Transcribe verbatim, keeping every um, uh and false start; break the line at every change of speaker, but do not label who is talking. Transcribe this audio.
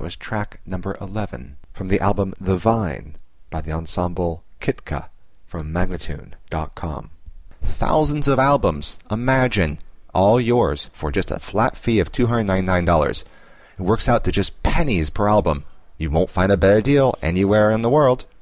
was track number eleven from the album The Vine by the ensemble Kitka from Magnatune dot com. Thousands of albums, imagine, all yours for just a flat fee of two hundred ninety-nine dollars. It works out to just pennies per album. You won't find a better deal anywhere in the world.